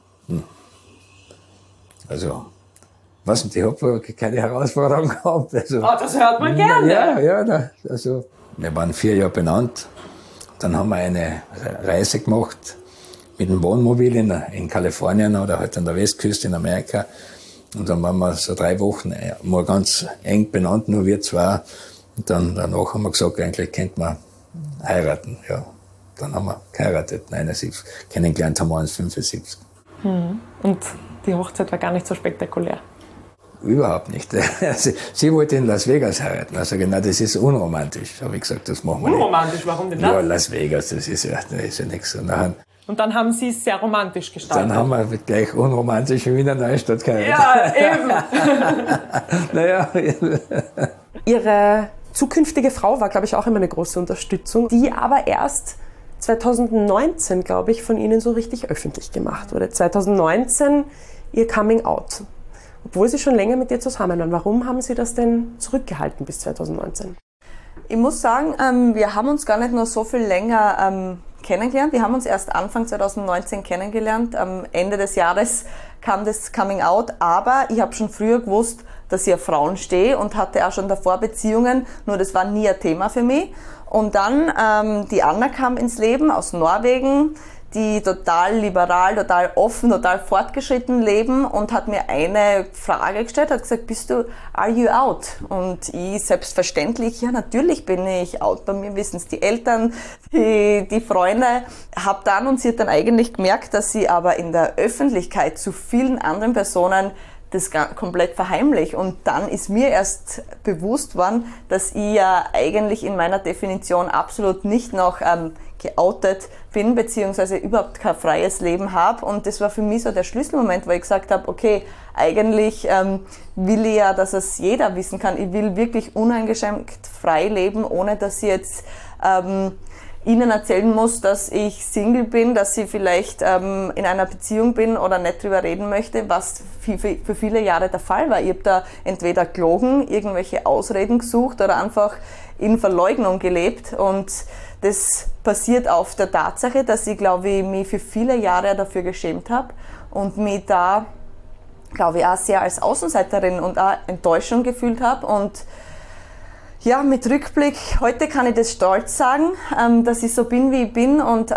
Also, ich habe keine Herausforderung gehabt. Also, das hört man gerne. Also, wir waren 4 Jahre benannt. Dann haben wir eine Reise gemacht mit dem Wohnmobil in Kalifornien oder halt an der Westküste in Amerika. Und dann waren wir so 3 Wochen mal ganz eng benannt, nur wir zwei. Und dann danach haben wir gesagt, eigentlich könnte man heiraten. Ja, dann haben wir geheiratet, 79. Kennengelernt haben wir uns 75. Und die Hochzeit war gar nicht so spektakulär? Überhaupt nicht. Sie wollte in Las Vegas heiraten. Also genau, das ist unromantisch. Habe ich gesagt, das machen wir nicht. Unromantisch? Warum denn das? Ja, Las Vegas, das ist ja nichts. Und dann haben Sie es sehr romantisch gestaltet. Dann haben wir gleich unromantisch in Wiener Neustadt geheiratet. Ja, eben. Ihre zukünftige Frau war, glaube ich, auch immer eine große Unterstützung, die aber erst 2019, glaube ich, von Ihnen so richtig öffentlich gemacht wurde. 2019 Ihr Coming Out. Obwohl Sie schon länger mit ihr zusammen waren. Warum haben Sie das denn zurückgehalten bis 2019? Ich muss sagen, wir haben uns gar nicht noch so viel länger kennengelernt. Wir haben uns erst Anfang 2019 kennengelernt. Am Ende des Jahres kam das Coming Out. Aber ich habe schon früher gewusst, dass ich auf Frauen stehe und hatte auch schon davor Beziehungen. Nur das war nie ein Thema für mich. Und dann die Anna kam ins Leben aus Norwegen. die total liberal, total offen, total fortgeschritten leben und hat mir eine Frage gestellt, hat gesagt, are you out? Und ich selbstverständlich, ja natürlich bin ich out, bei mir wissen es die Eltern, die Freunde, habe dann und sie hat dann eigentlich gemerkt, dass sie aber in der Öffentlichkeit zu vielen anderen Personen das komplett verheimlich. Und dann ist mir erst bewusst worden, dass ich ja eigentlich in meiner Definition absolut nicht noch geoutet bin, beziehungsweise überhaupt kein freies Leben habe. Und das war für mich so der Schlüsselmoment, wo ich gesagt habe, okay, eigentlich will ich ja, dass es jeder wissen kann. Ich will wirklich uneingeschränkt frei leben, ohne dass ich jetzt Ihnen erzählen muss, dass ich Single bin, dass ich vielleicht in einer Beziehung bin oder nicht drüber reden möchte, was für viele Jahre der Fall war. Ich habe da entweder gelogen, irgendwelche Ausreden gesucht oder einfach in Verleugnung gelebt. Und das basiert auf der Tatsache, dass ich, glaube ich, mich für viele Jahre dafür geschämt habe und mich da, glaube ich, auch sehr als Außenseiterin und auch Enttäuschung gefühlt habe. Und ja, mit Rückblick, heute kann ich das stolz sagen, dass ich so bin, wie ich bin und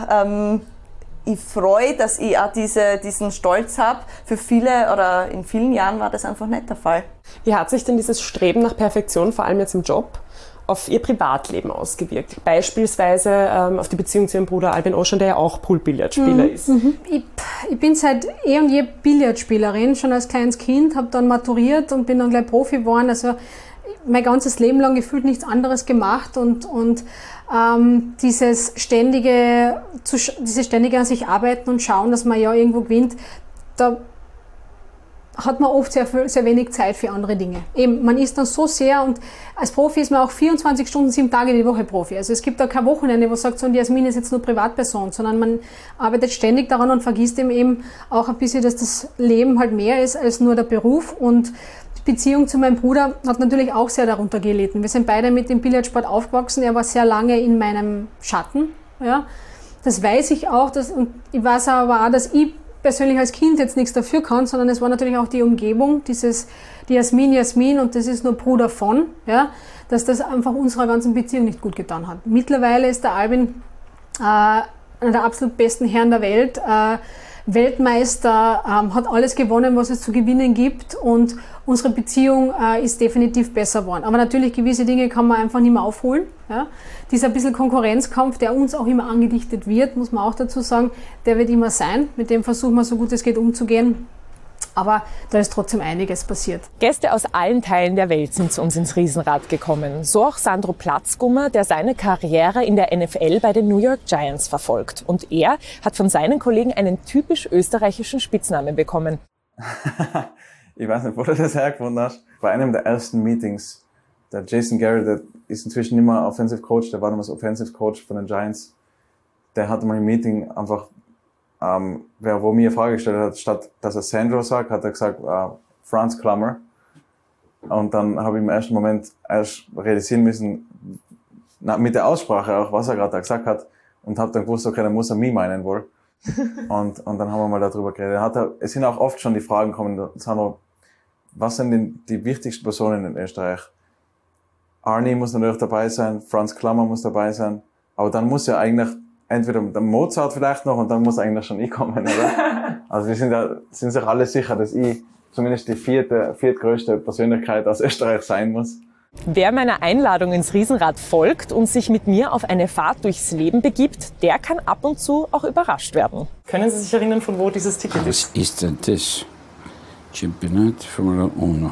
ich freue, dass ich auch diesen Stolz habe. Für viele oder in vielen Jahren war das einfach nicht der Fall. Wie hat sich denn dieses Streben nach Perfektion, vor allem jetzt im Job, auf Ihr Privatleben ausgewirkt? Beispielsweise auf die Beziehung zu Ihrem Bruder Albin Oschan, der ja auch Pool-Billardspieler ist. Ich bin seit eh und je Billardspielerin, schon als kleines Kind, habe dann maturiert und bin dann gleich Profi geworden. Also mein ganzes Leben lang gefühlt nichts anderes gemacht und dieses ständige an sich arbeiten und schauen, dass man ja irgendwo gewinnt, da hat man oft sehr wenig Zeit für andere Dinge. Eben, man ist dann so sehr und als Profi ist man auch 24 Stunden, 7 Tage die Woche Profi. Also es gibt da kein Wochenende, wo sagt, so, und Jasmin ist jetzt nur Privatperson, sondern man arbeitet ständig daran und vergisst eben auch ein bisschen, dass das Leben halt mehr ist als nur der Beruf. Und die Beziehung zu meinem Bruder hat natürlich auch sehr darunter gelitten. Wir sind beide mit dem Billardsport aufgewachsen. Er war sehr lange in meinem Schatten. Ja. Das weiß ich auch. Und ich weiß aber auch, dass ich persönlich als Kind jetzt nichts dafür kann, sondern es war natürlich auch die Umgebung, die Jasmin und das ist nur Bruder von, ja, dass das einfach unserer ganzen Beziehung nicht gut getan hat. Mittlerweile ist der Albin einer der absolut besten Herren der Welt, Weltmeister, hat alles gewonnen, was es zu gewinnen gibt und unsere Beziehung ist definitiv besser geworden. Aber natürlich, gewisse Dinge kann man einfach nicht mehr aufholen. Ja. Dieser bisschen Konkurrenzkampf, der uns auch immer angedichtet wird, muss man auch dazu sagen, der wird immer sein. Mit dem versuchen wir so gut es geht umzugehen. Aber da ist trotzdem einiges passiert. Gäste aus allen Teilen der Welt sind zu uns ins Riesenrad gekommen. So auch Sandro Platzgummer, der seine Karriere in der NFL bei den New York Giants verfolgt. Und er hat von seinen Kollegen einen typisch österreichischen Spitznamen bekommen. Ich weiß nicht, wo du das hergefunden hast. Bei einem der ersten Meetings, der Jason Garrett, der ist inzwischen nicht mehr Offensive Coach, der war damals Offensive Coach von den Giants. Der hatte mal im Meeting einfach wo mir eine Frage gestellt hat, statt dass er Sandro sagt, hat er gesagt Franz Klammer. Und dann habe ich im ersten Moment erst realisieren müssen, mit der Aussprache auch, was er gerade da gesagt hat, und habe dann gewusst, okay, dann muss er mich meinen wohl. und dann haben wir mal darüber geredet. Es sind auch oft schon die Fragen gekommen, Sandro, was sind denn die wichtigsten Personen in Österreich? Arnie muss natürlich dabei sein, Franz Klammer muss dabei sein, aber dann muss ja eigentlich entweder der Mozart vielleicht noch und dann muss eigentlich schon ich kommen, oder? Also wir sind sich alle sicher, dass ich zumindest die viertgrößte Persönlichkeit aus Österreich sein muss. Wer meiner Einladung ins Riesenrad folgt und sich mit mir auf eine Fahrt durchs Leben begibt, der kann ab und zu auch überrascht werden. Können Sie sich erinnern, von wo dieses Ticket ist? Was ist denn das? Championat Formula 1.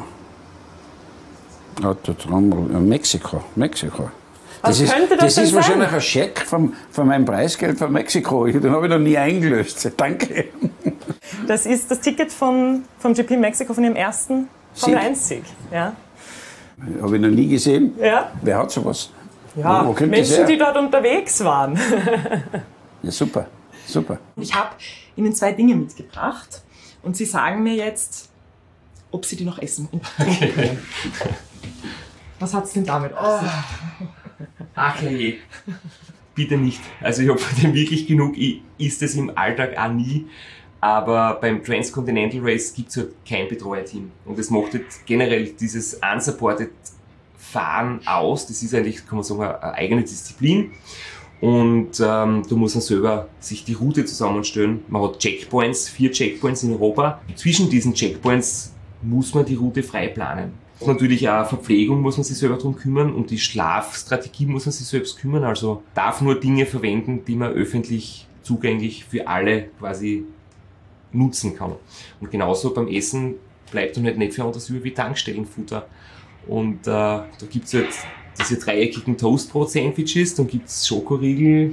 Autotrommel, Mexiko. Das ist wahrscheinlich ein Scheck von meinem Preisgeld von Mexiko. Den habe ich noch nie eingelöst. Danke. Das ist das Ticket vom GP Mexiko, von Ihrem ersten Formel-1-Sieg. Ja. Habe ich noch nie gesehen. Ja. Wer hat sowas? Ja, wo Menschen, die dort unterwegs waren. Ja, super. Ich habe Ihnen 2 Dinge mitgebracht und Sie sagen mir jetzt, ob Sie die noch essen. Okay. Was hat es denn damit auf sich? Ach je. Bitte nicht. Also ich habe von dem wirklich genug. Ich isst es im Alltag auch nie. Aber beim Transcontinental Race gibt es halt kein Betreuerteam. Und das macht halt generell dieses unsupported Fahren aus. Das ist eigentlich, kann man sagen, eine eigene Disziplin. Und da muss man selber sich die Route zusammenstellen. Man hat Checkpoints, 4 Checkpoints in Europa. Zwischen diesen Checkpoints muss man die Route frei planen. Natürlich auch Verpflegung muss man sich selber drum kümmern und die Schlafstrategie muss man sich selbst kümmern. Also darf nur Dinge verwenden, die man öffentlich zugänglich für alle quasi nutzen kann. Und genauso beim Essen bleibt dann halt nicht viel anderes über wie Tankstellenfutter. Und da gibt's halt diese dreieckigen Toastbrot-Sandwiches, dann gibt's Schokoriegel,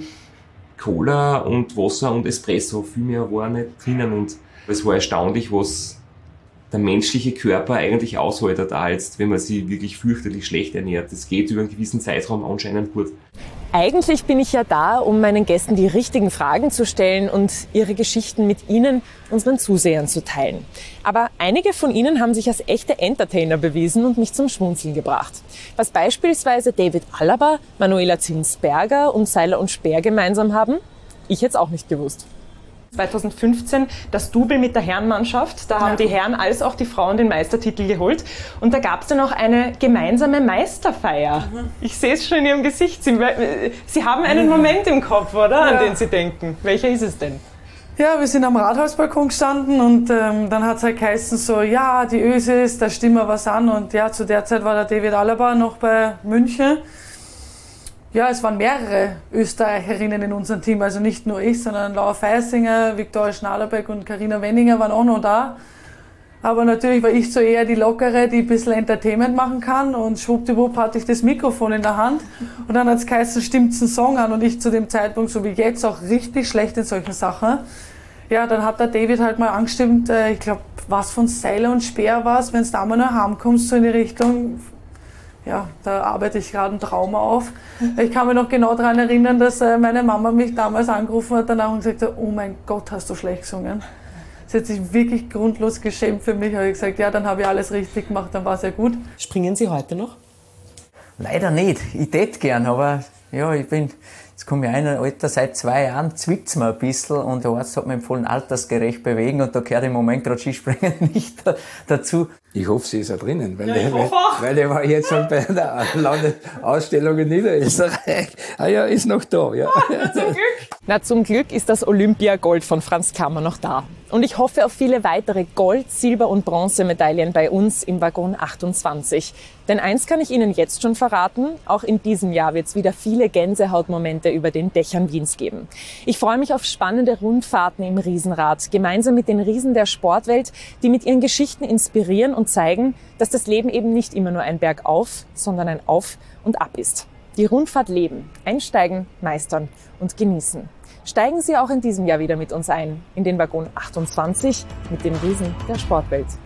Cola und Wasser und Espresso. Viel mehr war nicht drinnen und es war erstaunlich, was der menschliche Körper eigentlich aushält, da jetzt, wenn man sich wirklich fürchterlich schlecht ernährt. Das geht über einen gewissen Zeitraum anscheinend gut. Eigentlich bin ich ja da, um meinen Gästen die richtigen Fragen zu stellen und ihre Geschichten mit Ihnen, unseren Zusehern, zu teilen. Aber einige von Ihnen haben sich als echte Entertainer bewiesen und mich zum Schmunzeln gebracht. Was beispielsweise David Alaba, Manuela Zinsberger und Seiler und Speer gemeinsam haben, ich jetzt auch nicht gewusst. 2015 das Double mit der Herrenmannschaft. Da haben die Herren als auch die Frauen den Meistertitel geholt. Und da gab es dann auch eine gemeinsame Meisterfeier. Ich sehe es schon in Ihrem Gesicht. Sie haben einen Moment im Kopf, oder? An den Sie denken. Welcher ist es denn? Ja, wir sind am Rathausbalkon gestanden und dann hat es halt geheißen so, ja, die Ösis, da stimmen wir was an. Und ja, zu der Zeit war der David Alaba noch bei München. Ja, es waren mehrere Österreicherinnen in unserem Team, also nicht nur ich, sondern Laura Feisinger, Viktoria Schnaderbeck und Carina Wenninger waren auch noch da. Aber natürlich war ich so eher die Lockere, die ein bisschen Entertainment machen kann und schwuppdiwupp hatte ich das Mikrofon in der Hand und dann hat es geheißen, stimmt's einen Song an und ich zu dem Zeitpunkt, so wie jetzt, auch richtig schlecht in solchen Sachen. Ja, dann hat der David halt mal angestimmt, ich glaube, was von Seiler und Speer war es, wenn du da mal noch heimkommst, so in die Richtung. Ja, da arbeite ich gerade ein Trauma auf. Ich kann mich noch genau daran erinnern, dass meine Mama mich damals angerufen hat danach und gesagt hat, oh mein Gott, hast du schlecht gesungen. Sie hat sich wirklich grundlos geschämt für mich. Habe ich gesagt, ja, dann habe ich alles richtig gemacht, dann war es ja gut. Springen Sie heute noch? Leider nicht. Ich tät gern, aber ja, jetzt komme ich in ein Alter, seit 2 Jahren zwickt's mir ein bisschen und der Arzt hat mir empfohlen, altersgerecht bewegen und da gehört im Moment gerade Skispringen nicht dazu. Ich hoffe, sie ist ja drinnen, weil der war jetzt schon bei der Landesausstellung in Niederösterreich. Ah ja, ist noch da, ja. Zum Glück. Na, zum Glück ist das Olympiagold von Franz Kammer noch da. Und ich hoffe auf viele weitere Gold-, Silber- und Bronzemedaillen bei uns im Waggon 28. Denn eins kann ich Ihnen jetzt schon verraten, auch in diesem Jahr wird es wieder viele Gänsehautmomente über den Dächern Wiens geben. Ich freue mich auf spannende Rundfahrten im Riesenrad, gemeinsam mit den Riesen der Sportwelt, die mit ihren Geschichten inspirieren und zeigen, dass das Leben eben nicht immer nur ein Bergauf, sondern ein Auf und Ab ist. Die Rundfahrt leben, einsteigen, meistern und genießen. Steigen Sie auch in diesem Jahr wieder mit uns ein, in den Waggon 28 mit den Riesen der Sportwelt.